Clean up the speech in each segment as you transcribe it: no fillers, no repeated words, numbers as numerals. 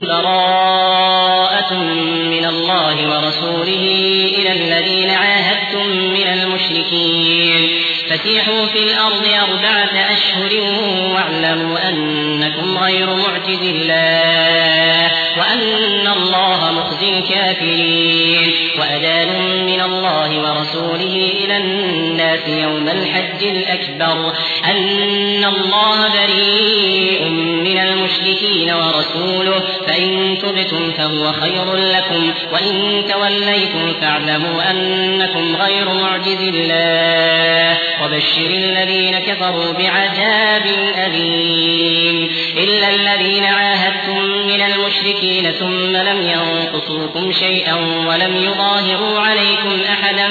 براءة من الله ورسوله إلى الذين عاهدتم من المشركين فسيحوا في الأرض 4 أشهر واعلموا أنكم غير معجز الله وأن الله مخزي الكافرين وأذان من الله ورسوله إلى الناس يوم الحج الأكبر أن الله بريء من المشركين ورسوله فإن تبتم فهو خير لكم وإن توليتم فاعلموا أنكم غير معجز الله وبشر الذين كفروا بعذاب أليم إلا الذين عاهدتم من المشركين ثم لم ينقصوكم شيئا ولم يظاهروا عليكم أحدا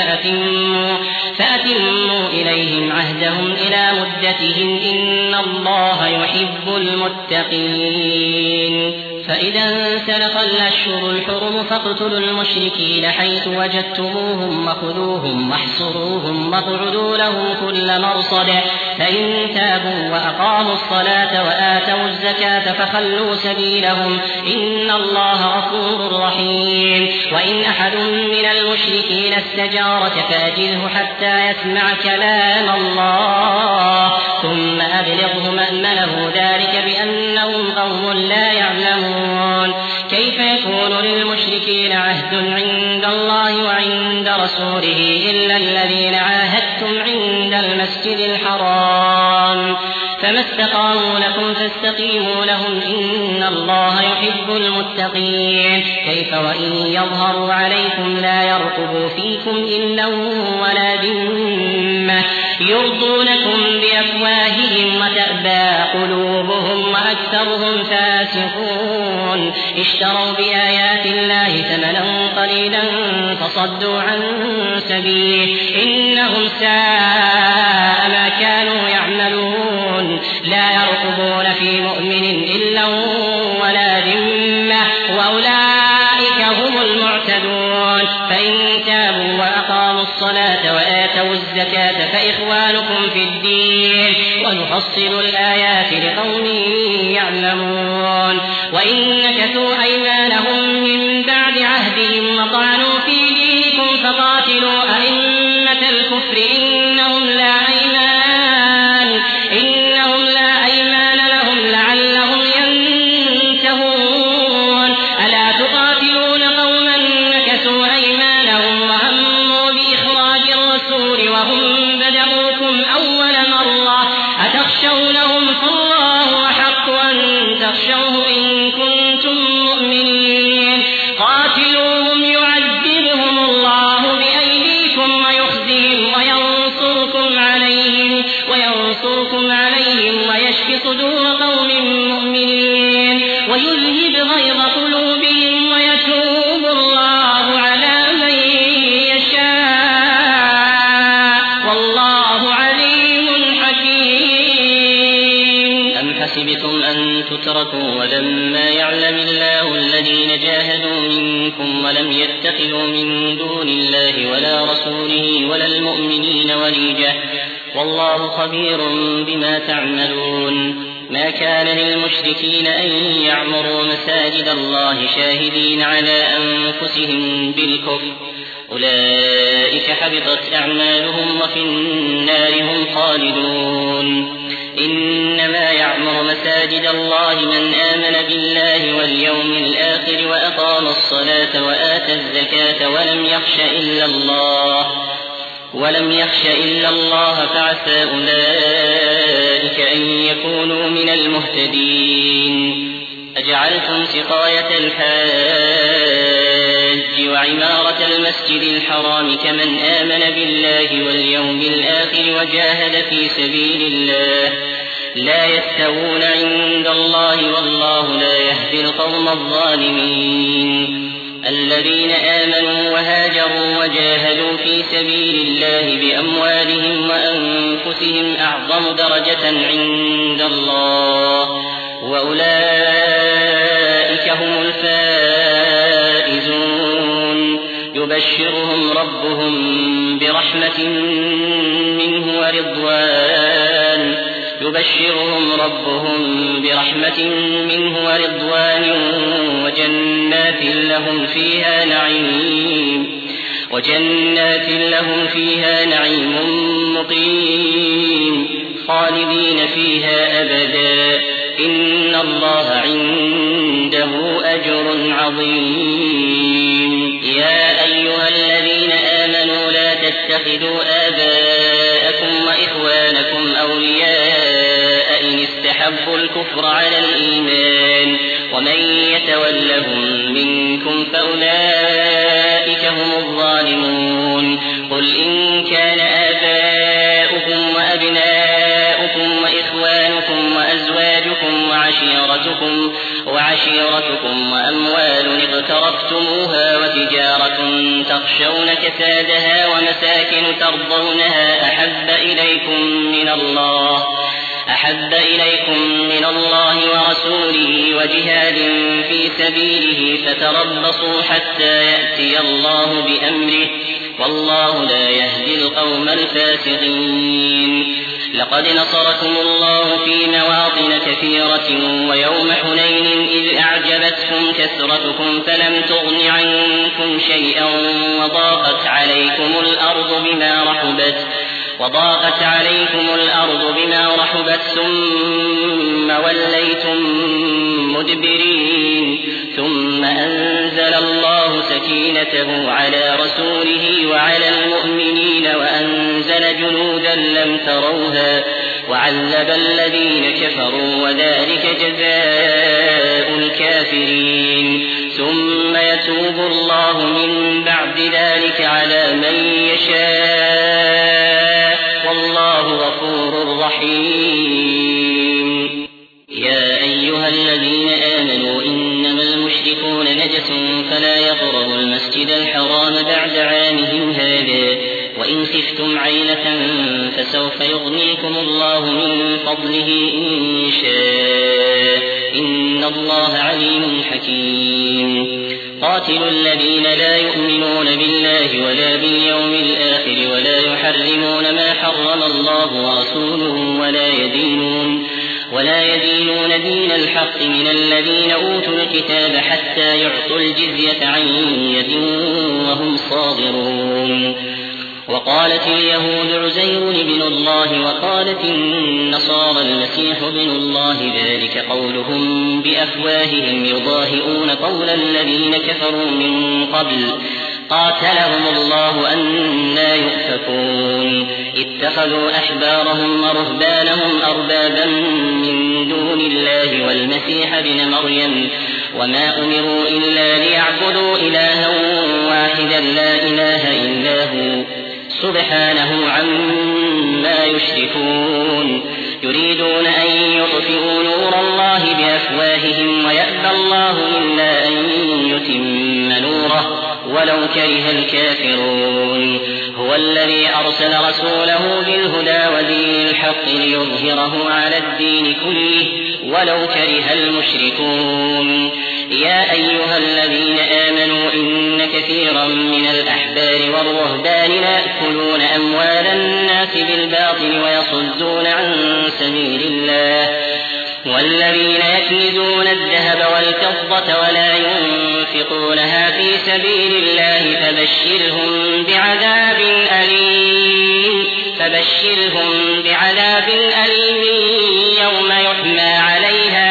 فأتموا إليهم عهدهم إلى مدتهم إن الله يحب المتقين فإذا انسلخ الأشهر الحرم فاقتلوا المشركين حيث وجدتموهم وخذوهم واحصروهم واقعدوا لهم كل مرصد فإن تابوا وأقاموا الصلاة وآتوا الزكاة فخلوا سبيلهم إن الله غفور رحيم وإن أحد من المشركين استجارك فأجره حتى يسمع كلام الله ثم أبلغه مأمنه ذلك بأنهم قوم لا يعلمون كيف يكون للمشركين عهد عند الله وعند رسوله إلا الذين عاهدتم عند المسجد الحرام فما استقاموا لكم فاستقيموا لهم إن الله يحب المتقين كيف وإن يظهروا عليكم لا يرقبوا فيكم إلا ولا ذمة يرضونكم بأفواههم وتأبى قلوبهم وأكثرهم فاسقون اشتروا بآيات الله ثمنا قليلا فصدوا عن سبيله إنهم ساء ما كانوا يعملون لا يرقبون في مؤمن إلا ولا ذمة وأولئك هم المعتدون فإن تابوا وأقاموا الصلاة وآتوا الزكاة فإخوانكم في الدين ونفصل الآيات لقوم يعلمون وإن نكثوا أيمانهم من بعد عهدهم وطعنوا في دينكم فقاتلوا أئمة الكفر إنهم لا أيمان لهم لعلهم ينتهون ألا تقاتلون قوما نكثوا أيمانهم وهموا بإخراج الرسول وهم بدأوكم أول مرة أتخشونهم فالله أحق أن تخشوه إن كنتم مؤمنين قاتلوهم يعذبهم الله بأيديكم ويخزيهم وينصركم عليهم ويشفي صدور قوم مؤمنين ويذهب غيظ قلوبهم ويتوب الله على من يشاء والله عليم حكيم أم حسبتم أن تتركوا ولما يعلم الله الذين جاهدوا منكم ولم يتخذوا من دون الله ولا رسوله ولا المؤمنين وليجة والله خبير بما تعملون ما كان للمشركين أن يعمروا مساجد الله شاهدين على أنفسهم بالكفر أولئك حبطت أعمالهم وفي النار هم خالدون إنما يعمر مساجد الله من آمن بالله واليوم الآخر وأقام الصلاة وآتى الزكاة ولم يخش إلا الله فعسى أولئك أن يكونوا من المهتدين أجعلتم سقاية الحاج وعمارة المسجد الحرام كمن آمن بالله واليوم الآخر وجاهد في سبيل الله لا يستوون عند الله والله لا يهدي القوم الظالمين الذين آمنوا وهاجروا وجاهدوا في سبيل الله بأموالهم وأنفسهم أعظم درجة عند الله وأولئك هم الفائزون يبشرهم ربهم برحمة منه ورضوان وجنات لهم فيها نعيم مقيم خالدين فيها أبدا إن الله عنده أجر عظيم. يا أيها الذين آمنوا لا تتخذوا آباءكم وإخوانكم أولياء إن استحبوا الكفر على الإيمان ومن يتولهم منكم فأولئك هم الظالمون. قل إن كان آباؤكم وأبناؤكم وإخوانكم وأزواجكم وعشيرتكم وأموال اقترفتموها وتجارة تخشون كسادها ومساكن ترضونها أحب إليكم من الله ورسوله وجهاد في سبيله فتربصوا حتى يأتي الله بأمره والله لا يهدي القوم الفاسقين. لقد نصركم الله في مواطن كثيرة ويوم حنين إذ أعجبتكم كثرتكم فلم تغن عنكم شيئا وضاقت عليكم الأرض بما رحبت ثم وليتم مدبرين ثم أنزل الله سكينته على رسوله وعلى المؤمنين وأنزل جنودا لم تروها وعذب الذين كفروا وذلك جزاء الكافرين. ثم يتوب الله من بعد ذلك على من يشاء والله غفور رحيم. يا أيها الذين آمنوا إنما المشركون نجس فلا يقربوا المسجد الحرام بعد عامهم هذا وإن خفتم عيلة فسوف يغنيكم الله من فضله إن شاء إن الله عليم حكيم. قاتلوا الذين لا يؤمنون بالله ولا باليوم الآخر ولا يحرمون ما حرم الله ورسوله ولا يدينون دين الحق من الذين أوتوا الكتاب حتى يعطوا الجزية عن يد وهم صاغرون. وقالت اليهود عزير بن الله وقالت النصارى المسيح بن الله ذلك قولهم بأفواههم يضاهئون قول الذين كفروا من قبل قاتلهم الله أنى يؤفكون. اتخذوا أحبارهم ورهبانهم أربابا من دون الله والمسيح ابن مريم وما أمروا إلا ليعبدوا إلها واحدا لا إله إلا هو سبحانه عما يشركون. يريدون أن يطفئوا نور الله بأفواههم ويأبى الله إلا أن يتم نوره ولو كره الكافرون. هو الذي أرسل رسوله بالهدى ودين الحق ليظهره على الدين كله ولو كره المشركون. يا أيها الذين آمنوا إن كثيرا من الأحبار والرهبان يأكلون أموال الناس بالباطل ويصدون عن سبيل الله والذين يكنزون الذهب والفضة ولا ينفقونها في سبيل الله فبشرهم بعذاب أليم يوم يحمى عليها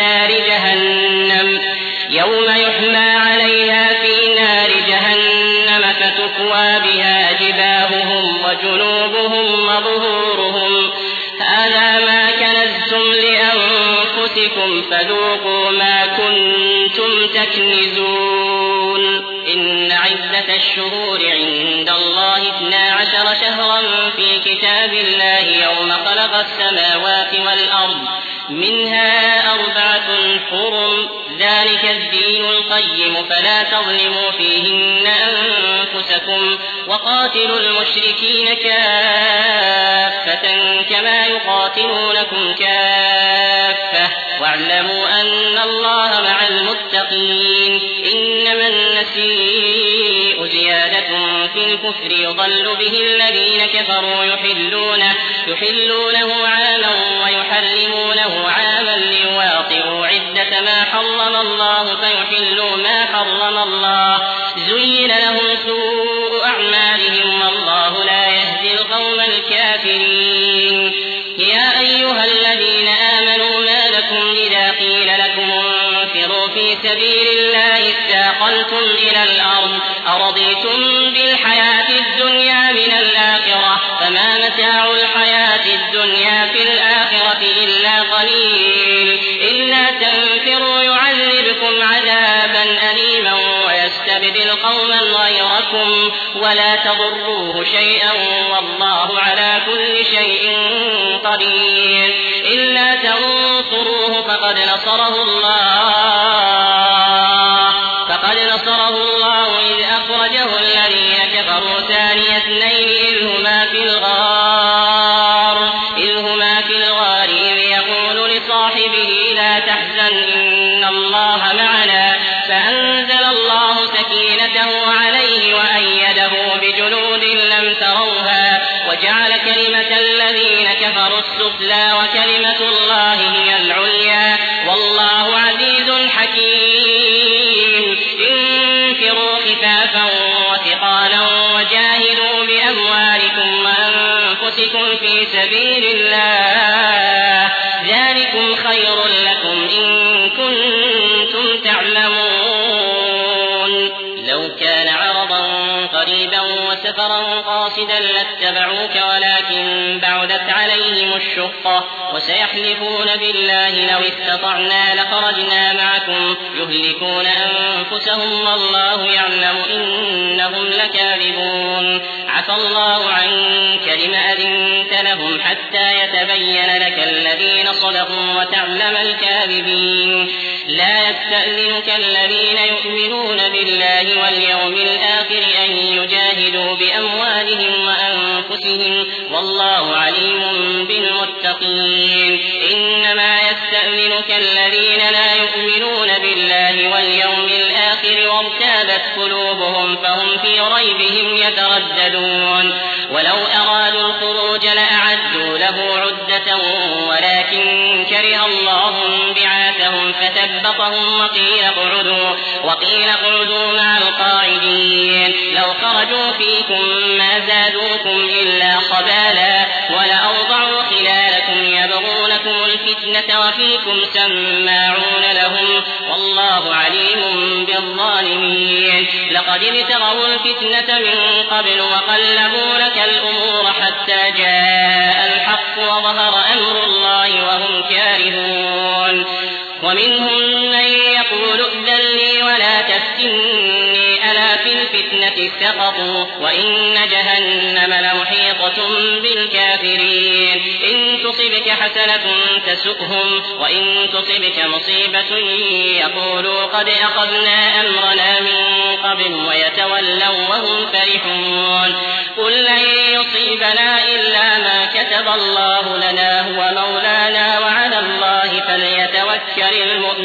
في نار جهنم فتكوى بها جباههم وجنوبهم وظهورهم هذا ما كنزتم لأنفسكم فذوقوا ما كنتم تكنزون. إن عدة الشهور عند الله 12 شهرا في كتاب الله يوم خلق السماوات والأرض منها 4 حرم ذلك الدين القيم فلا تظلموا فيهن أنفسكم وقاتلوا المشركين كافة كما يقاتلونكم كافة واعلموا أن الله مع المتقين. إنما النسيء زيادة في الكفر يضل به الذين كفروا يحلونه عاما ويحرمونه عاما ليواطئوا عدة ما حرم الله الله فيحلوا ما حرم الله زين لهم سوء أعمالهم والله لا يهدي القوم الكافرين يا أيها الذين آمنوا ما لكم إذا قيل لكم انفروا في سبيل الله اثاقلتم إلى الأرض أرضيتم بالحياة الدنيا من الآخرة فما متاع الحياة الدنيا في الآخرة إلا قليل إلا تنفروا يعذبكم عذابا أليما ويستبدل قوما غيركم ولا تضروه شيئا والله على كل شيء قدير إلا تنصروه فقد نصره الله إذ أخرجه الذين كفروا ثاني اثنين إذ هما في الغار إذ يقول لصاحبه لا تحزن إن الله معنا فأنزل الله سكينته عليه وأيده بجنود لم تروها وجعل كلمة الذين كفروا السفلى وكلمة الله هي العليا والله عزيز حكيم انفروا خفافا وثقالا وجاهدوا بأموالكم وأنفسكم في سبيل الله ذلكم خير لكم إن كنتم تعلمون لو كان عرضا قريبا وسفرا قاصدا لاتبعوك ولكن بعدت عليهم الشقة وسيحلفون بالله لو استطعنا لخرجنا معكم يهلكون أنفسهم والله يعلم إنهم لكاذبون عفى الله عنك لم أذنت لهم حتى يتبين لك الذين صدقوا وتعلم الكاذبين لا يستأذنك الذين يؤمنون بالله واليوم الآخر أن يجاهدوا بأموالهم وأنفسهم والله عليم بالمتقين إنما يستأذنك الذين لا يؤمنون بالله واليوم الآخر وارتابت قلوبهم فهم في ريبهم يترددون ولو أرادوا الخروج لأعدوا له عدة ولكن كره الله بعاثهم فثبطهم وقيل اقعدوا مع القاعدين لو خرجوا فيكم ما زادوكم إلا خبالا ولأوضعوا خلالكم يبغونكم الفتنة وفيكم سماعون لهم والله عليم بالظالمين لقد ابتغوا الفتنة من قبل وقلبوا لك الأمور حتى جاء الحق وظهر أمر الله وهم كارهون ومنهم من يقول ائذن لي ولا تفتني ألا في الفتنة سقطوا وإن جهنم لمحيطة بالكافرين إن تصبك حسنة تسؤهم وإن تصبك مصيبة يقولوا قد أخذنا أمرنا من قبل ويتولوا وهم فرحون قل لن يصيبنا إلا ما كتب الله لنا هو مولانا وعلى الله فليتوكل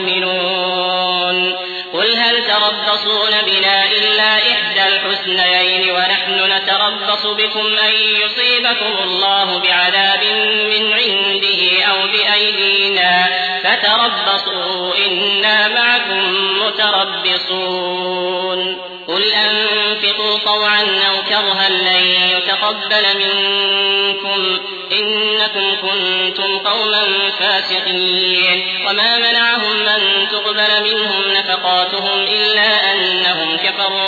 المؤمنون قل هل تربصون بنا إلا إحدى الحسنيين ونحن نتربص بكم أن يصيبكم الله بعذاب من عنده أو بأيدينا فتربصوا إنا معكم متربصون قل أنفقوا طوعا أو كرها لن يتقبل منكم إنكم كنتم قوما فاسقين وما منعهم أن تقبل منهم نفقاتهم إلا أنهم كفروا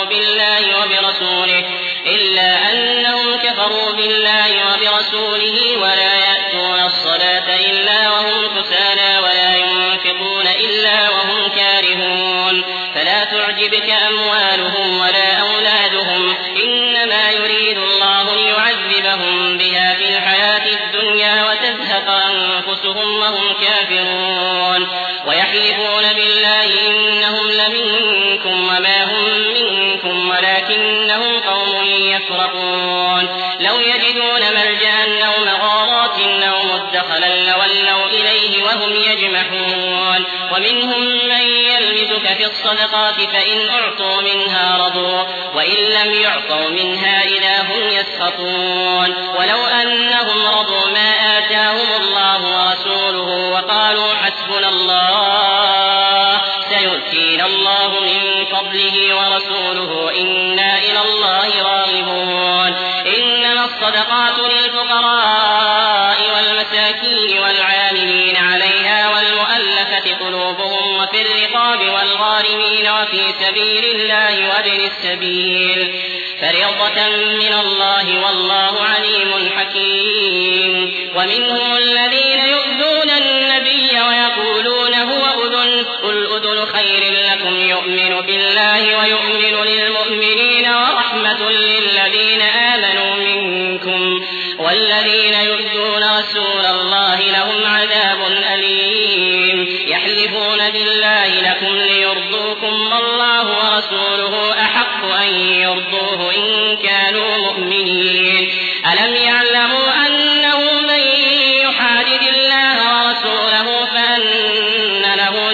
بالله وبرسوله ولا يأتون الصلاة إلا وهم كسالى ولا ينفقون إلا وهم كارهون فلا تعجبك أموالهم ولا أولادهم إنما يريد الله ليعذبهم بها في الحياة الدنيا وتزهق أنفسهم وهم كافرون ويحلفون بالله إنهم لمنكم وما هم منكم ولكنهم قوم يفرقون لو يجدون ملجأ أو مغارات أو مدخلا لولوا إليه وهم يجمحون ومنهم من يلمزك في الصدقات فإن أعطوا منها رضوا وإن لم يعطوا منها إذا هم يسخطون ولو أنهم رضوا ما آتاهم الله ورسوله وقالوا حسبنا الله سيؤتينا الله من فضله ورسوله إنا إلى الله راغبون إنما الصدقات للفقراء والمساكين والعاملين عليها والمؤلفة قلوبهم وفي الرقاب والغارمين وفي سبيل الله وابن السبيل فريضة من الله والله عليم حكيم ومنهم الذين يؤذون النبي ويقولون هو أذن قل أذن خير لكم يؤمن بالله ويؤمن للمؤمنين ورحمة للذين آمنوا منكم والذين يؤذون رسول الله لهم عذاب أليم يحلفون بالله لكم ليرضوكم والله ورسوله أحق أن يرضوه إن كانوا مؤمنين ألم يعلموا أنه من يحادد الله ورسوله فأن له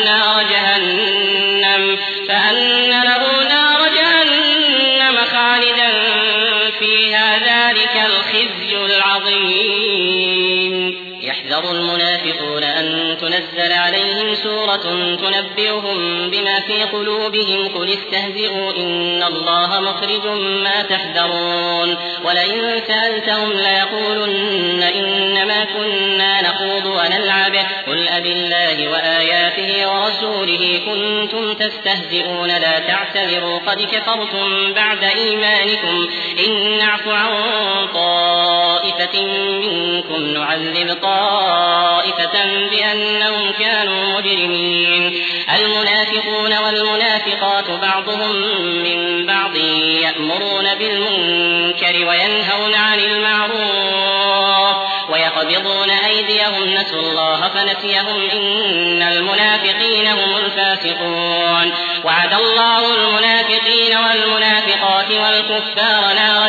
نار جهنم خالدا فيها ذلك الخزي العظيم يحذر المنافقون أن تنزل عليهم سورة تنبئهم بما في قلوبهم قل استهزئوا إن الله مخرج ما تحذرون ولئن سألتهم ليقولن إنما كنا نخوض ونلعب قل أبالله وآياته ورسوله كنتم تستهزئون لا تعتذروا قد كفرتم بعد إيمانكم إن نعف عن طائفة منكم نعذب طائفة بأنهم كانوا مجرمين المنافقون والمنافقات بعضهم من بعض يأمرون بالمنكر وينهون عن المعروف ويقبضون أيديهم نسوا الله فنسيهم إن المنافقين هم الفاسقون وعد الله المنافقين والمنافقات والكفار نار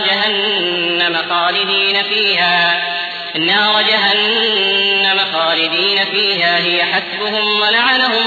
جهنم خالدين فيها هي حسبهم ولعنهم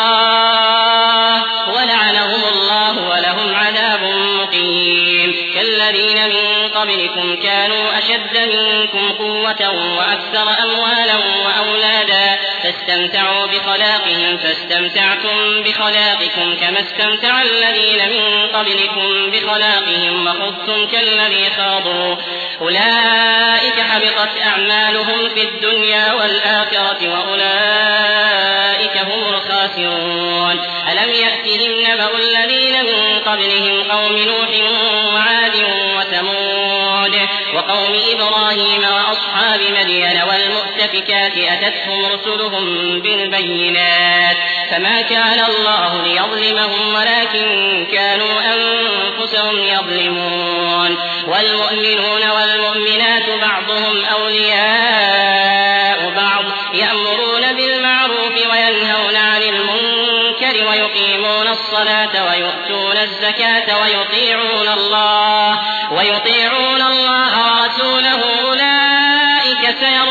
الله ولهم عذاب مقيم كالذين من قبلكم كانوا أشد منكم قوة وأكثر أموالا وأولادا فاستمتعوا بخلاقهم فاستمتعتم بخلاقكم كما استمتع الذين من قبلكم بخلاقهم وخضتم كالذي خاضوا أولئك حبطت أعمالهم في الدنيا والآخرة وأولئك هم الخاسرون ألم يأتهم نبأ الذين من قبلهم قوم نوح وعاد وثمود وقوم إبراهيم وأصحاب مدين والمؤتفكات أتتهم رسلهم بالبينات فما كان الله ليظلمهم ولكن كانوا أنفسهم يظلمون والمؤمنون والمؤمنات بعضهم أولياء بعض يأمرون بالمعروف وينهون عن المنكر ويقيمون الصلاة ويؤتون الزكاة ويطيعون الله ورسوله أولئك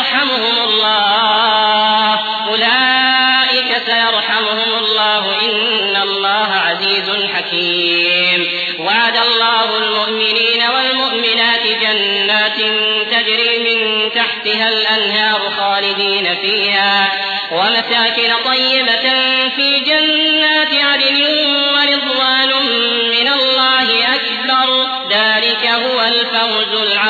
سيرحمهم الله إن الله عزيز حكيم وعد الله المؤمنين والمؤمنات جنات تجري من تحتها الأنهار خالدين فيها ومساكن طيبة في جنات عدن ورضوان من الله أكبر ذلك هو الفوز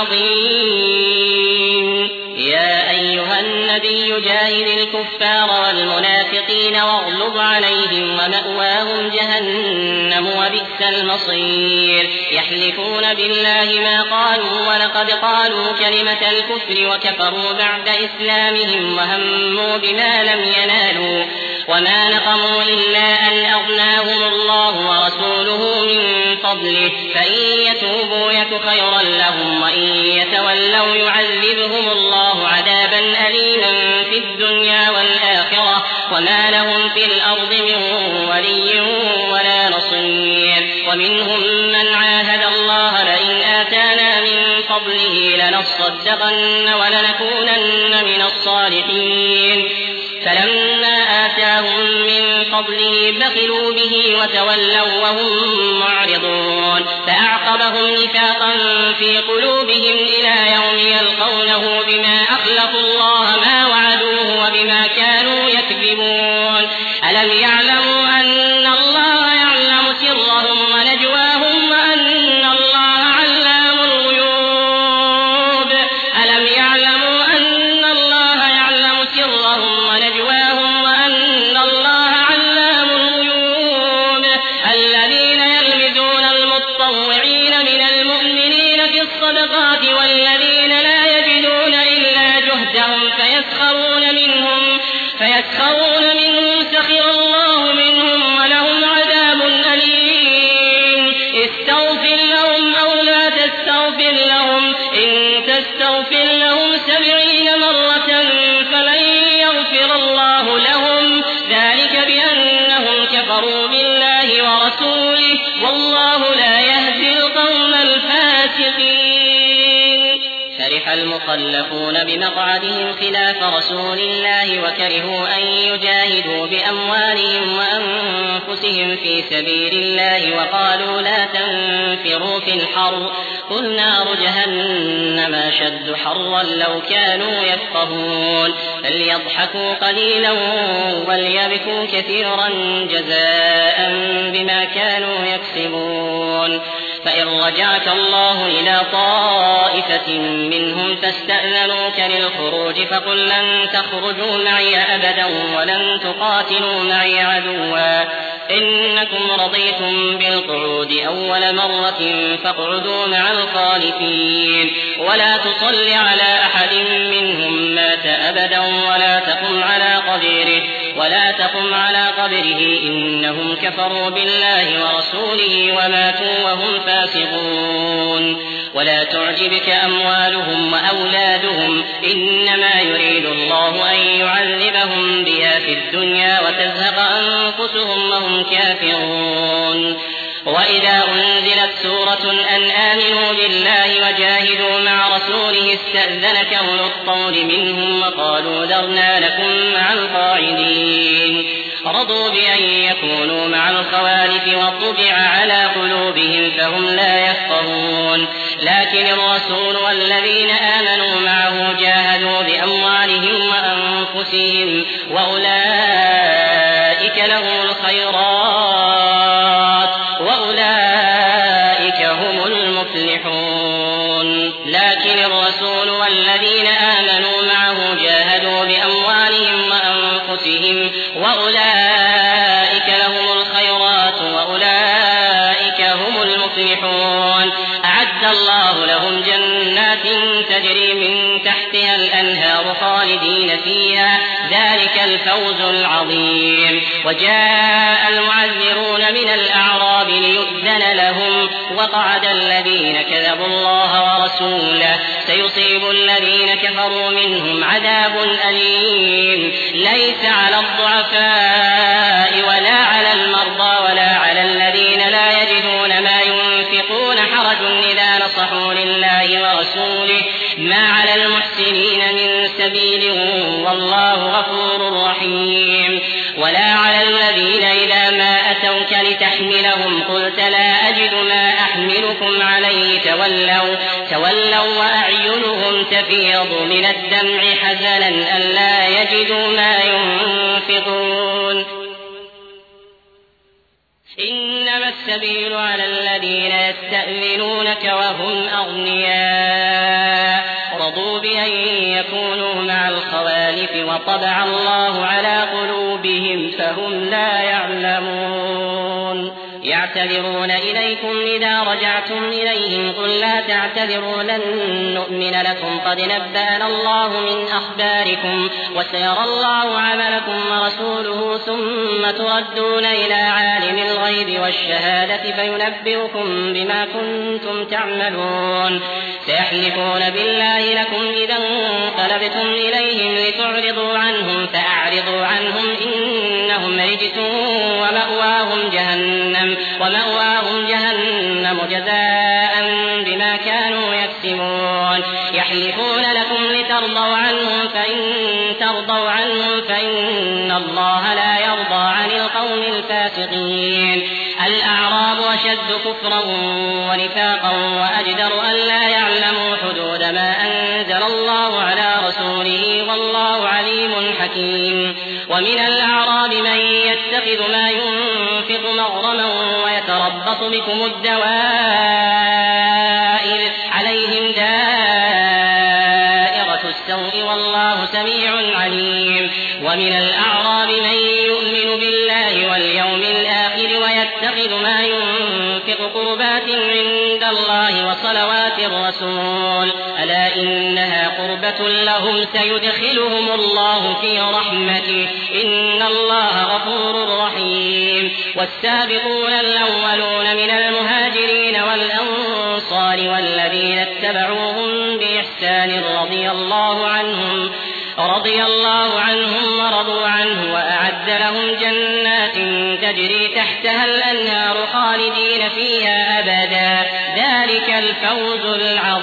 العظيم يا أيها النبي جاهد الكفار والمنافقين واغلظ عليهم ومأواهم جهنم وبئس المصير يحلفون بالله ما قالوا ولقد قالوا كلمة الكفر وكفروا بعد إسلامهم وهموا بما لم ينالوا وما نقموا إلا أن أغناهم الله ورسوله من فضله فإن يتوبوا يك خيرا لهم وإن يتولوا يعذبهم الله عذابا أليما في الدنيا والآخرة وما لهم في الأرض من ولي ولا نصير ومنهم من عاهد الله لئن آتانا من فضله لنصدقن ولنكونن من الصالحين فلما آتاهم من فضله بخلوا به وتولوا وهم معرضون فأعقبهم نفاقا في قلوبهم إلى يوم يلقونه بما أخلفوا الله ما وعدوه وبما كانوا يكذبون ألم يعلموا أن الله يعلم الصدقات والذين لا يجدون إلا جهدهم فيسخرون منهم سخر الله منهم ولهم عذاب أليم استغفر لهم أو لا تستغفر لهم إن تستغفر لهم 70 مرة فلن يغفر الله لهم ذلك بأنهم كفروا بالله ورسوله والله لا يهدي القوم الفاسقين. فرح المخلفون بمقعدهم خلاف رسول الله وكرهوا أن يجاهدوا بأموالهم وأنفسهم في سبيل الله وقالوا لا تنفروا في الحر قل نار جهنم أشد حرا لو كانوا يفقهون فليضحكوا قليلا وليبكوا كثيرا جزاء بما كانوا يكسبون. فإن رجعك الله إلى طائفة منهم فاستأذنوك للخروج فقل لن تخرجوا معي أبدا ولن تقاتلوا معي عدوا إنكم رضيتم بالقعود أول مرة فاقعدوا مع الخالفين ولا تصل على أحد منهم مات أبدا ولا تقم على قبره إنهم كفروا بالله ورسوله وماتوا وهم فاسقون. ولا تعجبك أموالهم وأولادهم إنما يريد الله أن يعذبهم بها في الدنيا وتزهق أنفسهم وهم كافرون. وإذا أنزلت سورة أن آمنوا بالله وجاهدوا مع رسوله استأذنك أولو الطول منهم وقالوا ذرنا لكم مع القاعدين رضوا بأن يكونوا مع الخوالف وطبع على قلوبهم فهم لا يفقهون. لكن الرسول والذين آمنوا معه جاهدوا بأموالهم وأنفسهم وأولئك لهم الخيرات وأولئك هم المفلحون. لكن الرسول والذين آمنوا معه جاهدوا بأموالهم وأنفسهم وأولئك لهم الخيرات وأولئك هم المفلحون. أعد الله لهم جنات تجري من تحتها الأنهار خالدين فيها ذلك الفوز العظيم. وجاء المعذرون من الأعراب ليؤذن لهم وقعد الذين كذبوا الله ورسوله سيصيب الذين كفروا منهم عذاب أليم ليس على الضعفاء ولا على المرضى ولا على الذين لا يجدون ما ينفقون حرج إذا نصحوا لله ورسوله ما على المحسنين من سبيل والله غفور رحيم. ولا على الذين إذا ما أتوك لتحملهم قلت لا أجد ما أحملكم عليه تولوا وأعينهم تفيض من الدمع حزنا ألا يجدوا ما ينفقون. إنما السبيل على الذين يستأذنونك وهم أغنياء رضوا بأن يكونوا مع الخوالف وطبع الله على قلوبهم فهم لا يعلمون. يعتذرون إليكم إذا رجعتم إليهم قل لا تعتذروا لن نؤمن لكم قد نبأنا الله من أخباركم وسيرى الله عملكم ورسوله ثم تردون إلى عالم الغيب والشهادة فينبئكم بما كنتم تعملون. سيحلفون بالله لكم إذا انقلبتم إليهم لتعرضوا عنهم فأعرضوا عنهم إنهم رجس ومأواهم جهنم جزاء بما كانوا يكسبون. يحلفون لكم لترضوا عنهم فإن ترضوا عنهم فإن الله لا يرضى عن القوم الفاسقين. الأعراب أشد كفرا ونفاقا وأجدر أن لا يعلموا حدود ما أنزل الله على رسوله والله عليم حكيم. ومن الأعراب من يتخذ ما ينفق مغرما ويتربص بكم الدوائر عليهم دائرة السوء والله سميع عليم. ومن الأعراب من يؤمن بالله واليوم الآخر يتخذ ما ينفق قربات عند الله وصلوات الرسول ألا إنها قربة لهم سيدخلهم الله في رحمته إن الله غفور رحيم والسابقون الأولون من المهاجرين والأنصار والذين اتبعوهم بإحسان رضي الله عنهم ورضوا عنه وأعد لهم جنات تجري تحتها الأنهار خالدين فيها أبدا ذلك الفوز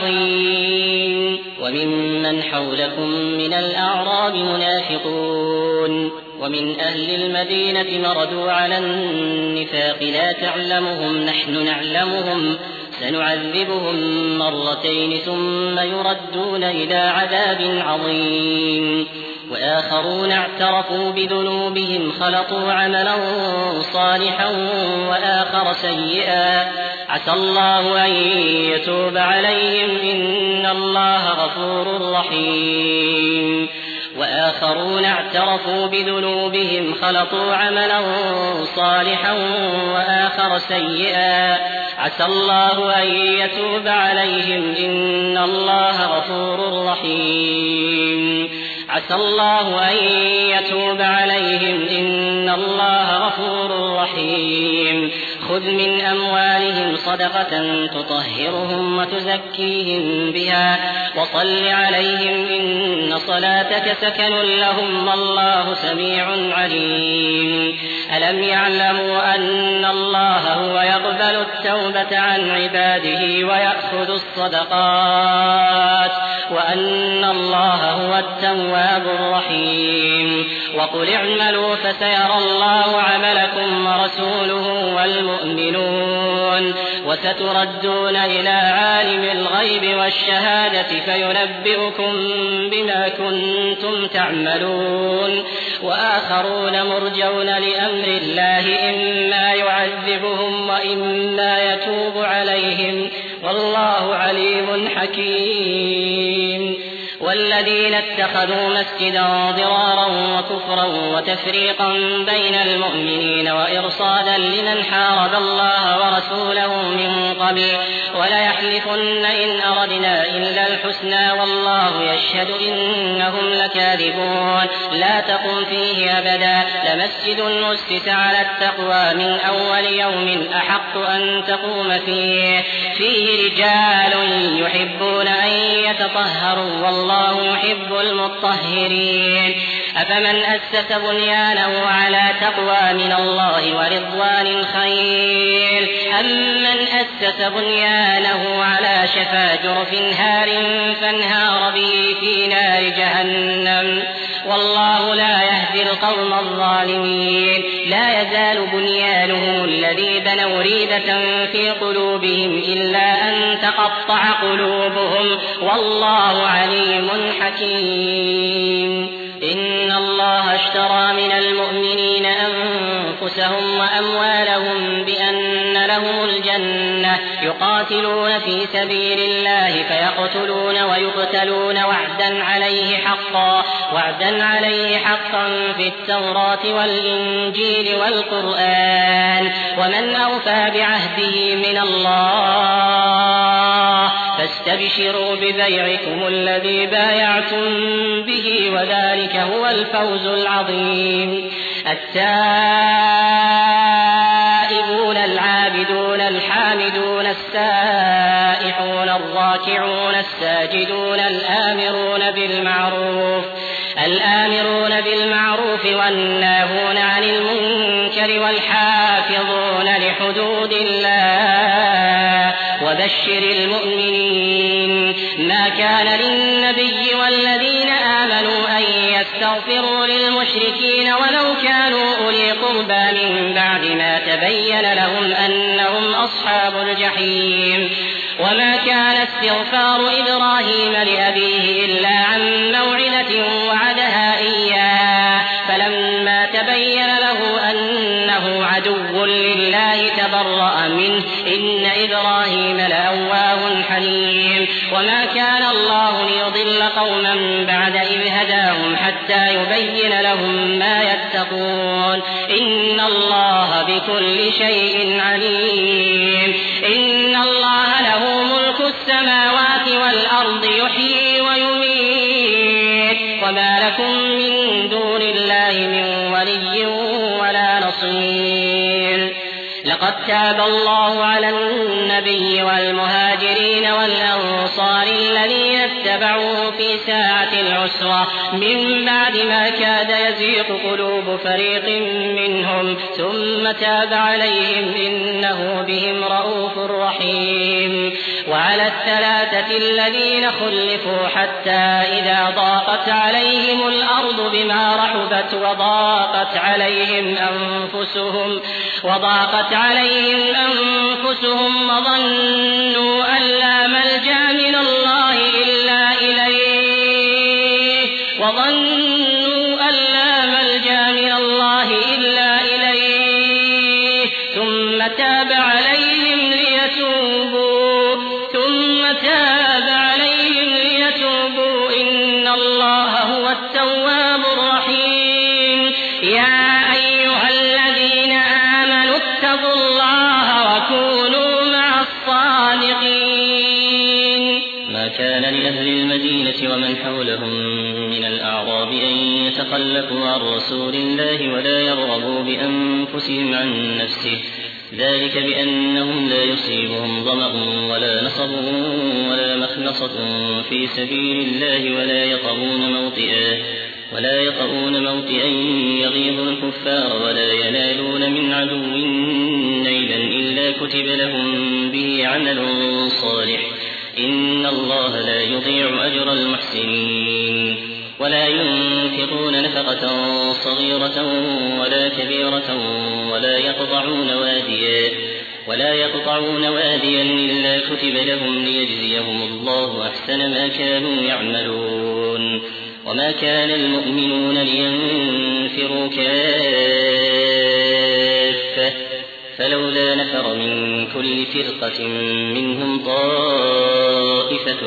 العظيم وممن حولكم من الأعراب منافقون ومن أهل المدينة مردوا على النفاق لا تعلمهم نحن نعلمهم سنعذبهم مرتين ثم يردون إلى عذاب عظيم وآخرون اعترفوا بذنوبهم خلطوا عملا صالحا وآخر سيئا عسى الله أن يتوب عليهم إن الله غفور رحيم وآخرون اعترفوا بذنوبهم خلطوا عملا صالحا وآخر سيئا عسى الله أن يتوب عليهم إن الله غفور رحيم عسى الله أن يتوب عليهم إن الله غفور رحيم خذ من أموالهم صدقة تطهرهم وتزكيهم بها وصل عليهم إن صلاتك سكن لهم والله سميع عليم ألم يعلموا أن الله هو يقبل التوبة عن عباده ويأخذ الصدقات وأن الله هو التواب الرحيم وقل اعملوا فسيرى الله عملكم ورسوله والمؤمنون وستردون إلى عالم الغيب والشهادة فينبئكم بما كنتم تعملون وآخرون مرجون لأمر الله إما يعذبهم وإما يتوب عليهم والله عليم حكيم والذين اتخذوا مسجدا ضرارا وكفرا وتفريقا بين المؤمنين وإرصادا لمن حارب الله ورسوله من قبل وليحلفن إن أردنا إلا الحسنى والله يشهد إنهم لكاذبون لا تقم فيه أبدا لمسجد أسس على التقوى من أول يوم أحق أن تقوم فيه رجال يحبون أن يتطهروا والله يحب المطهرين أفمن أسس بنيانه على تقوى من الله ورضوان خير أم من أسس بنيانه على شفا جرف هار فانهار به في نار جهنم والله لا يهدي القوم الظالمين لا يزال بنيانهم الذي بنوا ريبة في قلوبهم إلا أن تقطع قلوبهم والله عليم حكيم إن الله اشترى من المؤمنين أنفسهم وأموالهم بأن لهم الجنة يقاتلون في سبيل الله فيقتلون ويقتلون وعدا عليه حقا في التوراة والإنجيل والقرآن ومن أوفى بعهده من الله فاستبشروا ببيعكم الذي بايعتم به وذلك هو الفوز العظيم التائبون العابدون الحامدون السائحون الراكعون الساجدون الآمرون بالمعروف والناهون عن المنكر والحافظون لحدود الله وبشر المؤمنين ما كان للنبي والذين آمنوا أن يستغفروا للمشركين ولو كانوا أولي قربى من بعد ما تبين لهم أنهم أصحاب الجحيم وما كان استغفار إبراهيم لأبيه إلا عن موعدة وعدها إياه فلما تبين له أنه عدو لله تبرأ تبرأ منه إن إبراهيم لأواه حليم وما كان الله ليضل قوما بعد إذ هداهم حتى يبين لهم ما يتقون إن الله بكل شيء عليم إن الله له ملك السماوات والأرض يحيي ويميت وما لكم من دون الله من ولي ولا نصير لقد تاب الله على النبي والمهاجرين والأنصار الذين اتبعوه في ساعة العسرة من بعد ما كاد يزيغ قلوب فريق منهم ثم تاب عليهم إنه بهم رءوف رحيم وعلى الثلاثة الذين خلفوا حتى إذا ضاقت عليهم الأرض بما رحبت وضاقت عليهم أنفسهم وظنوا أن لا ملجأ من الله إلا إليه ثم تاب عليهم ليتوبوا إن الله هو التواب الرحيم يا أيها الذين آمنوا اتقوا الله وكونوا مع الصادقين. ما كان لأهل المدينة ومن حولهم من الأعراب أن يتخلفوا عن رسول الله ولا يرغبوا بأنفسهم عن نفسه ذلك بأنهم لا يصيبهم ظمأ ولا نصب ولا مخنصة في سبيل الله ولا يطؤون موطئا يغيظ الكفار ولا ينالون من عدو نيلا إلا كتب لهم به عمل صالح إن الله لا يضيع أجر المحسنين ولا ينفقون نفقة صغيرة ولا كبيرة ولا يقطعون واديا إلا كتب لهم ليجزيهم الله أحسن ما كانوا يعملون وما كان المؤمنون لينفروا كافة فلولا نفر من كل فرقة منهم طائفة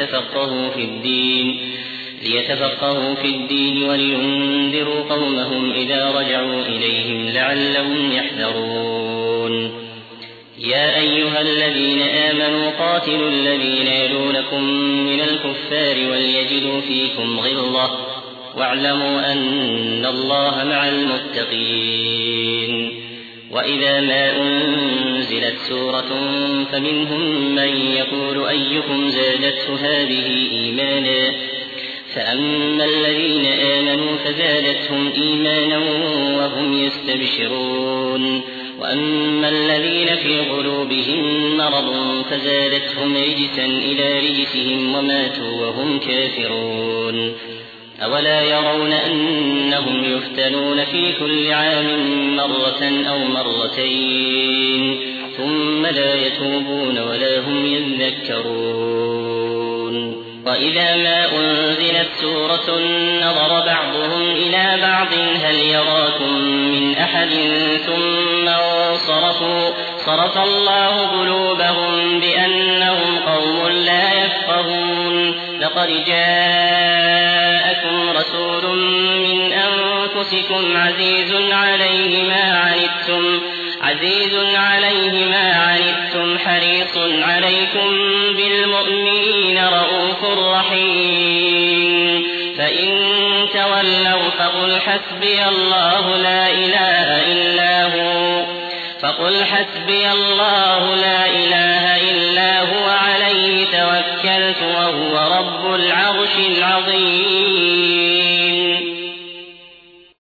ليتفقهوا في الدين ولينذروا قومهم إذا رجعوا إليهم لعلهم يحذرون يا أيها الذين آمنوا قاتلوا الذين يلونكم من الكفار وليجدوا فيكم غلظة واعلموا أن الله مع المتقين وإذا ما أنزلت سورة فمنهم من يقول أيكم زادته هذه إيمانا فأما الذين آمنوا فزادتهم إيمانا وهم يستبشرون وأما الذين في قلوبهم مرض فزادتهم رجسا إلى رجسهم وماتوا وهم كافرون أولا يرون أنهم يفتنون في كل عام مرة أو مرتين ثم لا يتوبون ولا هم يذكرون وإذا ما أنزلت سورة نظر بعضهم إلى بعض هل يراكم من أحد ثم انصرفوا صرف الله قلوبهم بأنهم قوم لا يفقهون لقد جاءكم رسول من أنفسكم عزيز عليه ما عنتم حريص عليكم بالمؤمنين رءوف رحيم فإن تولوا فقل حسبي الله لا إله إلا هو عليه توكلت وهو رب العرش العظيم.